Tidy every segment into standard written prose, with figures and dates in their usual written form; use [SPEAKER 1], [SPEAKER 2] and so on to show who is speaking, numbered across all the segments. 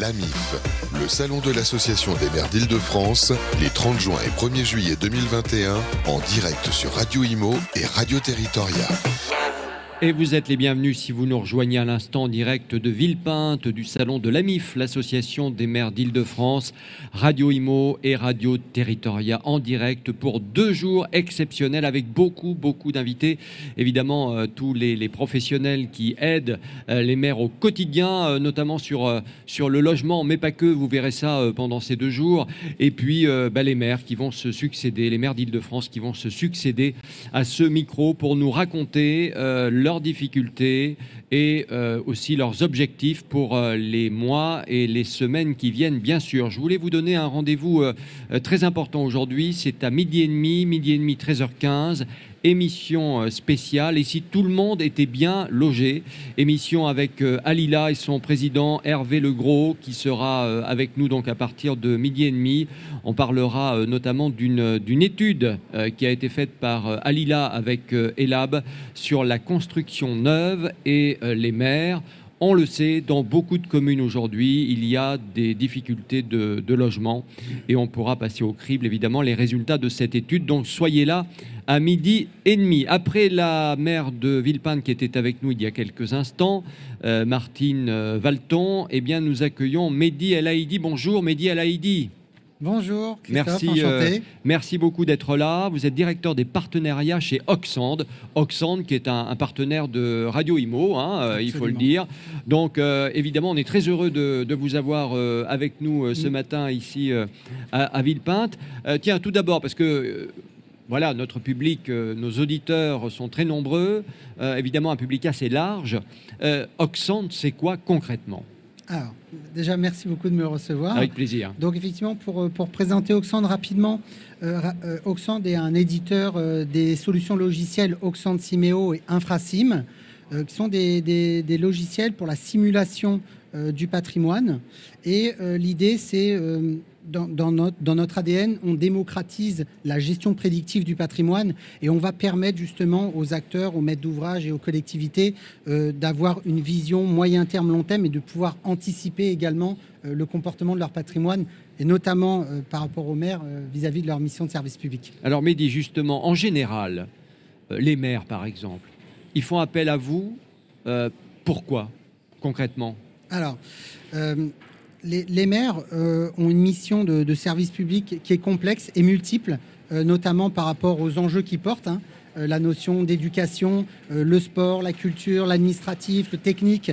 [SPEAKER 1] l'AMIF, le salon de l'Association des maires d'Île-de-France, les 30 juin et 1er juillet 2021, en direct sur Radio Imo et Radio Territoria.
[SPEAKER 2] Et vous êtes les bienvenus si vous nous rejoignez à l'instant en direct de Villepinte, du salon de l'AMIF, l'Association des maires d'Île-de-France, Radio Imo et Radio Territoria en direct pour 2 jours exceptionnels avec beaucoup d'invités. Évidemment, tous les professionnels qui aident les maires au quotidien, notamment sur le logement, mais pas que, vous verrez ça pendant ces 2 jours. Et puis les maires qui vont se succéder, les maires d'Île-de-France qui vont se succéder à ce micro pour nous raconter leurs difficultés et aussi leurs objectifs pour les mois et les semaines qui viennent, bien sûr. Je voulais vous donner un rendez-vous très important aujourd'hui. C'est à 12h30, 13h15. Émission spéciale, et si tout le monde était bien logé, émission avec Alila et son président Hervé Legros qui sera avec nous donc à partir de 12h30. On parlera notamment d'une étude qui a été faite par Alila avec Elab sur la construction neuve et les maires. On le sait, dans beaucoup de communes aujourd'hui, il y a des difficultés de logement et on pourra passer au crible évidemment les résultats de cette étude. Donc soyez là à 12h30. Après la maire de Villepinte qui était avec nous il y a quelques instants, Martine Valton, eh bien nous accueillons Mehdi El Haïdi. Bonjour Mehdi El Haïdi.
[SPEAKER 3] Bonjour Christophe, enchanté.
[SPEAKER 2] Merci beaucoup d'être là. Vous êtes directeur des partenariats chez Auxande. Auxande qui est un partenaire de Radio Imo, il faut le dire. Donc évidemment, on est très heureux de vous avoir avec nous ce matin ici à Villepinte. Tiens, tout d'abord, parce que... Voilà, notre public, nos auditeurs sont très nombreux, évidemment un public assez large. Auxande, c'est quoi concrètement ?
[SPEAKER 3] Alors, déjà, merci beaucoup de me recevoir.
[SPEAKER 2] Avec plaisir.
[SPEAKER 3] Donc, effectivement, pour présenter Auxande rapidement, Auxande est un éditeur des solutions logicielles Auxande Simeo et Infrasim, qui sont des logiciels pour la simulation du patrimoine. Et l'idée, c'est... Dans notre ADN, on démocratise la gestion prédictive du patrimoine et on va permettre justement aux acteurs, aux maîtres d'ouvrage et aux collectivités d'avoir une vision moyen terme, long terme et de pouvoir anticiper également le comportement de leur patrimoine et notamment par rapport aux maires vis-à-vis de leur mission de service public. Alors
[SPEAKER 2] Mehdi, justement, en général, les maires par exemple, ils font appel à vous. Pourquoi concrètement ?
[SPEAKER 3] Alors... Les maires ont une mission de service public qui est complexe et multiple, notamment par rapport aux enjeux qu'ils portent, la notion d'éducation, le sport, la culture, l'administratif, le technique.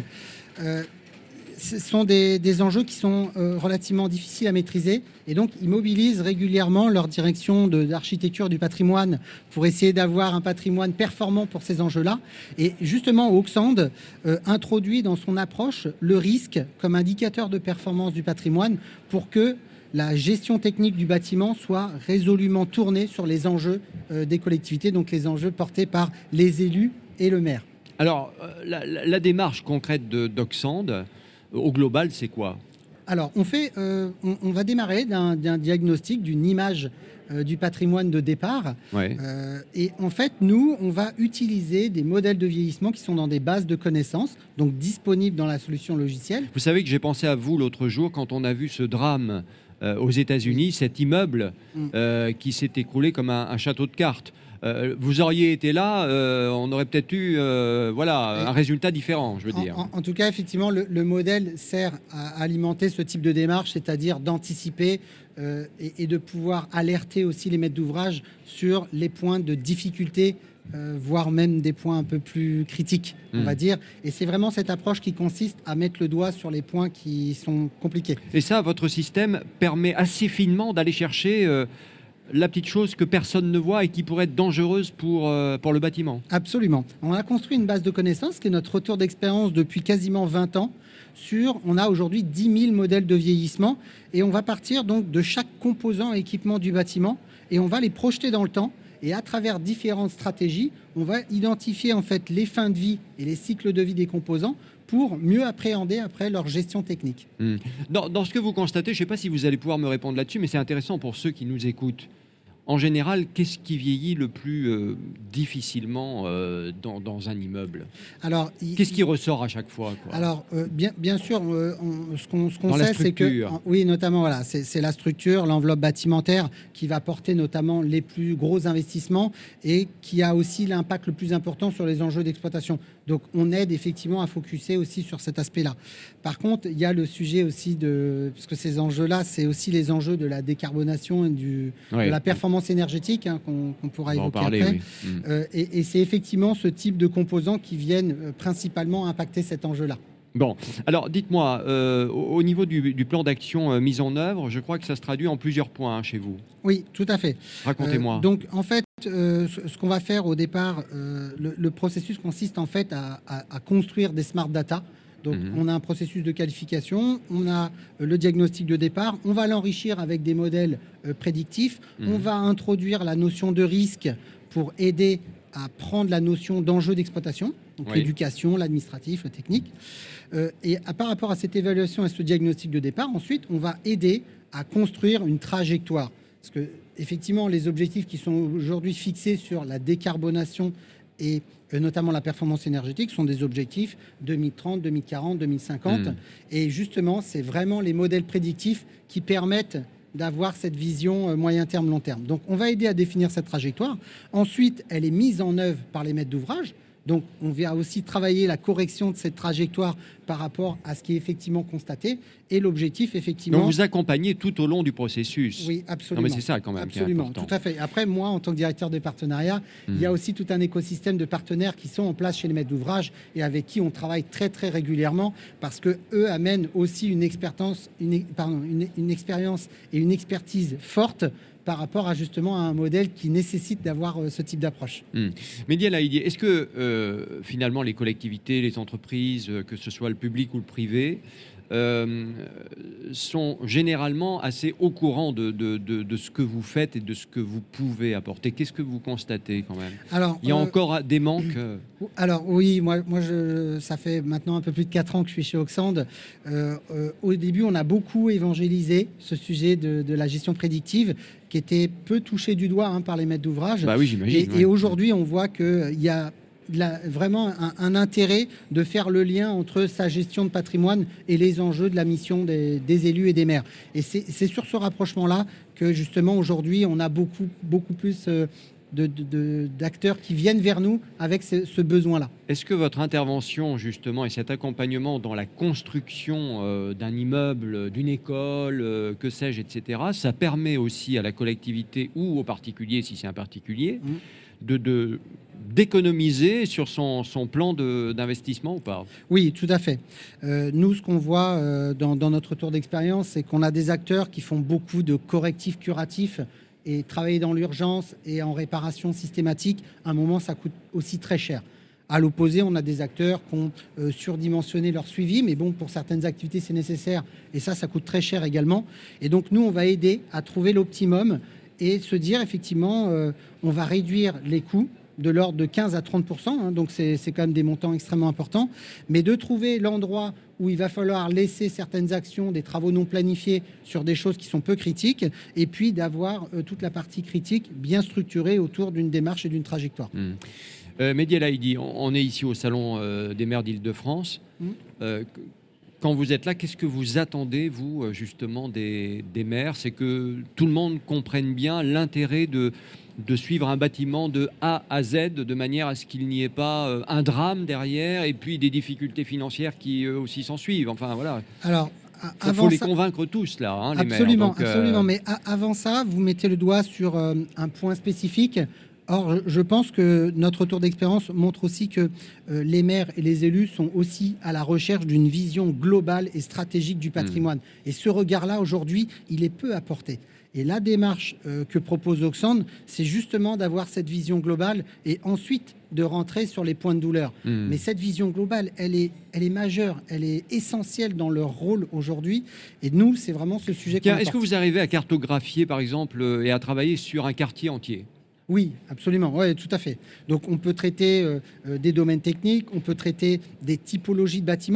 [SPEAKER 3] Ce sont des enjeux qui sont relativement difficiles à maîtriser et donc ils mobilisent régulièrement leur direction d'architecture du patrimoine pour essayer d'avoir un patrimoine performant pour ces enjeux-là. Et justement, Auxande introduit dans son approche le risque comme indicateur de performance du patrimoine pour que la gestion technique du bâtiment soit résolument tournée sur les enjeux des collectivités, donc les enjeux portés par les élus et le maire.
[SPEAKER 2] Alors, la démarche concrète d'Auxande, au global, c'est quoi ?
[SPEAKER 3] Alors, on va démarrer d'un diagnostic, d'une image du patrimoine de départ.
[SPEAKER 2] Ouais.
[SPEAKER 3] Et en fait, nous, on va utiliser des modèles de vieillissement qui sont dans des bases de connaissances, donc disponibles dans la solution logicielle.
[SPEAKER 2] Vous savez que j'ai pensé à vous l'autre jour quand on a vu ce drame aux États-Unis, cet immeuble qui s'est écroulé comme un château de cartes. Vous auriez été là, on aurait peut-être eu un résultat différent, je veux dire.
[SPEAKER 3] En tout cas, effectivement, le modèle sert à alimenter ce type de démarche, c'est-à-dire d'anticiper et de pouvoir alerter aussi les maîtres d'ouvrage sur les points de difficulté, voire même des points un peu plus critiques, on va dire. Et c'est vraiment cette approche qui consiste à mettre le doigt sur les points qui sont compliqués.
[SPEAKER 2] Et ça, votre système permet assez finement d'aller chercher... la petite chose que personne ne voit et qui pourrait être dangereuse pour le bâtiment.
[SPEAKER 3] Absolument. On a construit une base de connaissances qui est notre retour d'expérience depuis quasiment 20 ans. On a aujourd'hui 10 000 modèles de vieillissement et on va partir donc de chaque composant et équipement du bâtiment et on va les projeter dans le temps. Et à travers différentes stratégies, on va identifier en fait les fins de vie et les cycles de vie des composants pour mieux appréhender après leur gestion technique.
[SPEAKER 2] Dans ce que vous constatez, je ne sais pas si vous allez pouvoir me répondre là-dessus, mais c'est intéressant pour ceux qui nous écoutent. En général, qu'est-ce qui vieillit le plus difficilement dans un immeuble?
[SPEAKER 3] Alors,
[SPEAKER 2] qu'est-ce qui ressort à chaque fois, quoi?
[SPEAKER 3] Alors, bien sûr, ce qu'on
[SPEAKER 2] Dans la
[SPEAKER 3] sait, c'est que,
[SPEAKER 2] structure.
[SPEAKER 3] oui, notamment, voilà, c'est la structure, l'enveloppe bâtimentaire qui va porter notamment les plus gros investissements et qui a aussi l'impact le plus important sur les enjeux d'exploitation. Donc, on aide effectivement à focuser aussi sur cet aspect-là. Par contre, il y a le sujet aussi parce que ces enjeux-là, c'est aussi les enjeux de la décarbonation et de la performance énergétique qu'on pourra évoquer après.
[SPEAKER 2] Oui.
[SPEAKER 3] Et c'est effectivement ce type de composants qui viennent principalement impacter cet enjeu-là.
[SPEAKER 2] Bon, alors dites-moi, au niveau du plan d'action mis en œuvre, je crois que ça se traduit en plusieurs points chez vous.
[SPEAKER 3] Oui, tout à fait.
[SPEAKER 2] Racontez-moi.
[SPEAKER 3] Donc, en fait, ce qu'on va faire au départ, le processus consiste en fait à construire des smart data. Donc, on a un processus de qualification, on a le diagnostic de départ, on va l'enrichir avec des modèles prédictifs, on va introduire la notion de risque pour aider à prendre la notion d'enjeu d'exploitation, donc l'éducation, l'administratif, le technique. Et par rapport à cette évaluation et ce diagnostic de départ, ensuite, on va aider à construire une trajectoire. Parce que, effectivement, les objectifs qui sont aujourd'hui fixés sur la décarbonation et notamment la performance énergétique sont des objectifs 2030, 2040, 2050. Et justement, c'est vraiment les modèles prédictifs qui permettent d'avoir cette vision moyen terme, long terme. Donc, on va aider à définir cette trajectoire. Ensuite, elle est mise en œuvre par les maîtres d'ouvrage. Donc, on vient aussi travailler la correction de cette trajectoire par rapport à ce qui est effectivement constaté. Et l'objectif, effectivement...
[SPEAKER 2] Donc, vous accompagnez tout au long du processus.
[SPEAKER 3] Oui, absolument.
[SPEAKER 2] Non, mais c'est ça quand même
[SPEAKER 3] absolument,
[SPEAKER 2] qui est important.
[SPEAKER 3] Tout à fait. Après, moi, en tant que directeur de partenariat, il y a aussi tout un écosystème de partenaires qui sont en place chez les maîtres d'ouvrage et avec qui on travaille très, très régulièrement parce qu'eux amènent aussi une expérience et une expertise forte par rapport à justement à un modèle qui nécessite d'avoir ce type d'approche.
[SPEAKER 2] Mehdi El Haïdi, est-ce que finalement les collectivités, les entreprises, que ce soit le public ou le privé, sont généralement assez au courant de ce que vous faites et de ce que vous pouvez apporter? Qu'est-ce que vous constatez quand même? Alors, il y a encore des manques?
[SPEAKER 3] Alors oui, moi ça fait maintenant un peu plus de 4 ans que je suis chez Auxand. Au début, on a beaucoup évangélisé ce sujet de la gestion prédictive qui était peu touché du doigt par les maîtres d'ouvrage.
[SPEAKER 2] Bah oui, j'imagine.
[SPEAKER 3] Et aujourd'hui, on voit qu'il y a vraiment un intérêt de faire le lien entre sa gestion de patrimoine et les enjeux de la mission des élus et des maires. Et c'est sur ce rapprochement-là que justement aujourd'hui, on a beaucoup plus d'acteurs qui viennent vers nous avec ce besoin-là.
[SPEAKER 2] Est-ce que votre intervention justement et cet accompagnement dans la construction d'un immeuble, d'une école, que sais-je, etc., ça permet aussi à la collectivité ou au particulier, si c'est un particulier, d'économiser sur son plan d'investissement ou pas? Oui,
[SPEAKER 3] tout à fait. Nous, ce qu'on voit dans notre tour d'expérience, c'est qu'on a des acteurs qui font beaucoup de correctifs curatifs et travailler dans l'urgence et en réparation systématique. À un moment, ça coûte aussi très cher. À l'opposé, on a des acteurs qui ont surdimensionné leur suivi, mais bon, pour certaines activités, c'est nécessaire et ça coûte très cher également. Et donc, nous, on va aider à trouver l'optimum et se dire, effectivement, on va réduire les coûts de l'ordre de 15 à 30%, donc c'est quand même des montants extrêmement importants, mais de trouver l'endroit où il va falloir laisser certaines actions, des travaux non planifiés sur des choses qui sont peu critiques, et puis d'avoir toute la partie critique bien structurée autour d'une démarche et d'une trajectoire.
[SPEAKER 2] Mehdi El Haïdi, on est ici au Salon des maires d'Île-de-France. Quand vous êtes là, qu'est-ce que vous attendez, vous, justement, des maires? C'est que tout le monde comprenne bien l'intérêt de suivre un bâtiment de A à Z de manière à ce qu'il n'y ait pas un drame derrière et puis des difficultés financières qui eux aussi s'en suivent. Enfin, voilà.
[SPEAKER 3] Alors,
[SPEAKER 2] il faut les convaincre tous, là, les maires.
[SPEAKER 3] Donc, absolument. Mais avant ça, vous mettez le doigt sur un point spécifique. Or, je pense que notre tour d'expérience montre aussi que les maires et les élus sont aussi à la recherche d'une vision globale et stratégique du patrimoine. Et ce regard-là, aujourd'hui, il est peu apporté. Et la démarche que propose Auxand, c'est justement d'avoir cette vision globale et ensuite de rentrer sur les points de douleur. Mais cette vision globale, elle est majeure, elle est essentielle dans leur rôle aujourd'hui. Et nous, c'est vraiment ce sujet qu'on apporte.
[SPEAKER 2] Est-ce que vous arrivez à cartographier, par exemple, et à travailler sur un quartier entier ?
[SPEAKER 3] Oui, absolument, oui, tout à fait. Donc on peut traiter des domaines techniques, on peut traiter des typologies de bâtiments.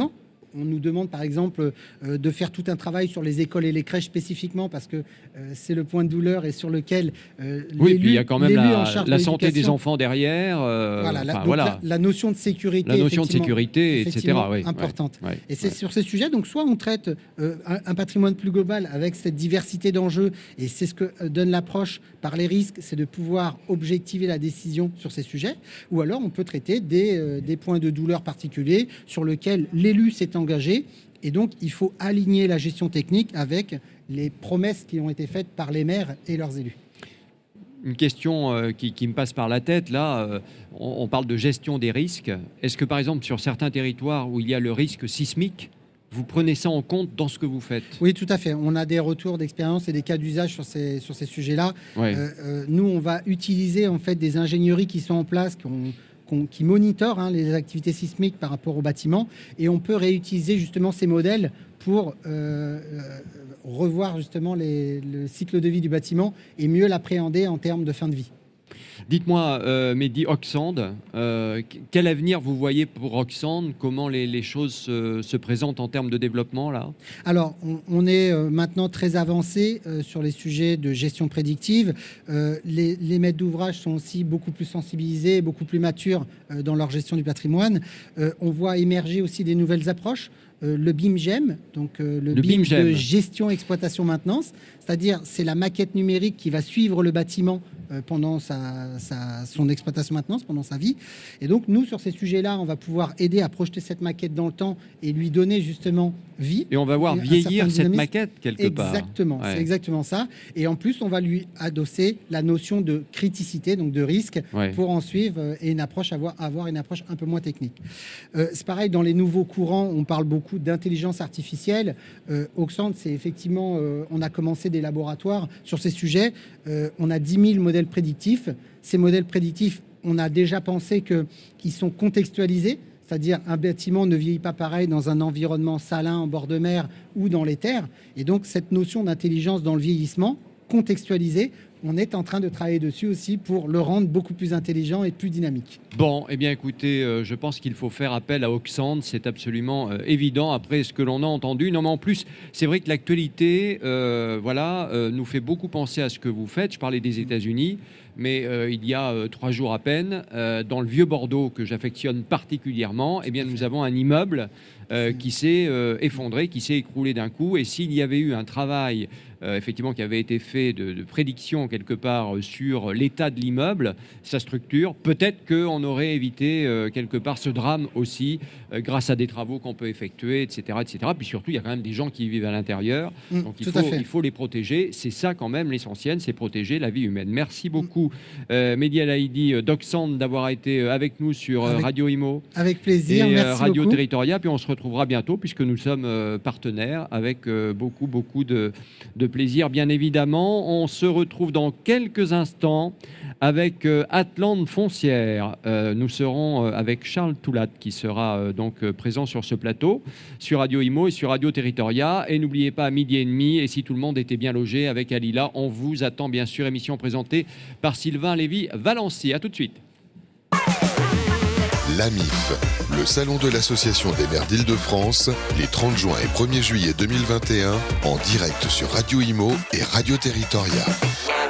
[SPEAKER 3] on nous demande par exemple de faire tout un travail sur les écoles et les crèches spécifiquement parce que c'est le point de douleur et sur lequel
[SPEAKER 2] oui, puis il y a quand même la santé des enfants derrière.
[SPEAKER 3] La notion de sécurité,
[SPEAKER 2] etc. Oui,
[SPEAKER 3] importante. Et c'est sur ces sujets, donc soit on traite un patrimoine plus global avec cette diversité d'enjeux, et c'est ce que donne l'approche par les risques, c'est de pouvoir objectiver la décision sur ces sujets, ou alors on peut traiter des points de douleur particuliers sur lesquels l'élu s'est engagé, et donc il faut aligner la gestion technique avec les promesses qui ont été faites par les maires et leurs élus.
[SPEAKER 2] Une question qui me passe par la tête, là, on parle de gestion des risques. Est-ce que, par exemple, sur certains territoires où il y a le risque sismique, vous prenez ça en compte dans ce que vous faites?
[SPEAKER 3] Oui, tout à fait. On a des retours d'expérience et des cas d'usage sur ces sujets-là.
[SPEAKER 2] Ouais.
[SPEAKER 3] Nous, on va utiliser en fait des ingénieries qui sont en place, qui monitorent les activités sismiques par rapport au bâtiment, et on peut réutiliser justement ces modèles pour revoir justement le cycle de vie du bâtiment et mieux l'appréhender en termes de fin de vie.
[SPEAKER 2] Dites-moi, Mehdi, Auxande, quel avenir vous voyez pour Auxande? Comment les choses se présentent en termes de développement là?
[SPEAKER 3] Alors, on est maintenant très avancé sur les sujets de gestion prédictive. Les maîtres d'ouvrage sont aussi beaucoup plus sensibilisés, beaucoup plus matures dans leur gestion du patrimoine. On voit émerger aussi des nouvelles approches. Le BIM-GEM, donc le BIM de gestion, exploitation, maintenance, c'est-à-dire c'est la maquette numérique qui va suivre le bâtiment pendant son exploitation maintenance, pendant sa vie. Et donc nous, sur ces sujets-là, on va pouvoir aider à projeter cette maquette dans le temps et lui donner justement vie.
[SPEAKER 2] Et on va voir vieillir cette maquette quelque part.
[SPEAKER 3] Exactement, c'est exactement ça. Et en plus, on va lui adosser la notion de criticité, donc de risque, pour en suivre et avoir une approche un peu moins technique. C'est pareil, dans les nouveaux courants, on parle beaucoup d'intelligence artificielle. Auxande, c'est effectivement, on a commencé des laboratoires sur ces sujets. On a 10 000 modèles prédictifs. Ces modèles prédictifs, on a déjà pensé qu'ils sont contextualisés, c'est-à-dire un bâtiment ne vieillit pas pareil dans un environnement salin en bord de mer ou dans les terres. Et donc, cette notion d'intelligence dans le vieillissement, contextualisée, on est en train de travailler dessus aussi pour le rendre beaucoup plus intelligent et plus dynamique.
[SPEAKER 2] Bon, eh bien écoutez, je pense qu'il faut faire appel à Auxande, c'est absolument évident après ce que l'on a entendu. Non mais en plus, c'est vrai que l'actualité nous fait beaucoup penser à ce que vous faites. Je parlais des États-Unis, mais il y a 3 jours à peine, dans le vieux Bordeaux que j'affectionne particulièrement, eh bien nous avons un immeuble qui s'est effondré, qui s'est écroulé d'un coup. Et s'il y avait eu un travail effectivement qui avait été fait de prédiction quelque part sur l'état de l'immeuble, sa structure, peut-être qu'on aurait évité quelque part ce drame aussi grâce à des travaux qu'on peut effectuer, etc., etc. Puis surtout, il y a quand même des gens qui vivent à l'intérieur, donc il faut les protéger. C'est ça quand même l'essentiel, c'est protéger la vie humaine. Merci beaucoup Mehdi El-Aïdi d'Auxande d'avoir été avec nous sur Radio Imo.
[SPEAKER 3] Avec plaisir,
[SPEAKER 2] et
[SPEAKER 3] merci
[SPEAKER 2] Radio
[SPEAKER 3] beaucoup.
[SPEAKER 2] Territoria, puis on se retrouvera bientôt puisque nous sommes partenaires avec beaucoup de plaisir, bien évidemment. On se retrouve dans quelques instants avec Atlante Foncière. Nous serons avec Charles Toulat qui sera donc présent sur ce plateau, sur Radio Imo et sur Radio Territoria. Et n'oubliez pas, à 12h30, et si tout le monde était bien logé avec Alila, on vous attend bien sûr. Émission présentée par Sylvain Lévy-Valency. À tout de suite.
[SPEAKER 1] L'AMIF, le salon de l'Association des maires d'Île-de-France, les 30 juin et 1er juillet 2021, en direct sur Radio Imo et Radio Territoria.